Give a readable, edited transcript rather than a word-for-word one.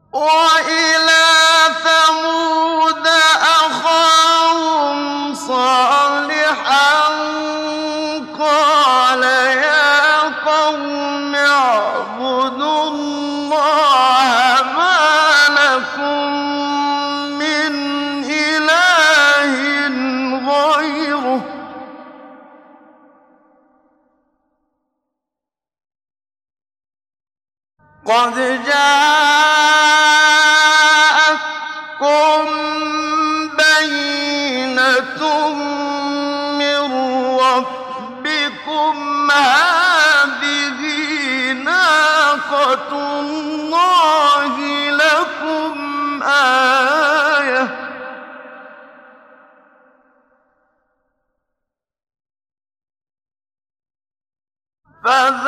وَإِلَىٰ ثَمُودَ أَخَاهُمْ صَالِحًا قَالَ يَا قَوْمِ اعْبُدُوا اللَّهَ مَا لَكُم مِّنْ إِلَٰهٍ غَيْرُهُ قَدْ جَاءَتْكُم بَيِّنَةٌ مِّن رَّبِّكُمْ ۖ هَٰذِهِ نَاقَةُ اللَّهِ لَكُمْ آيَةً ۖ فَذَرُوهَا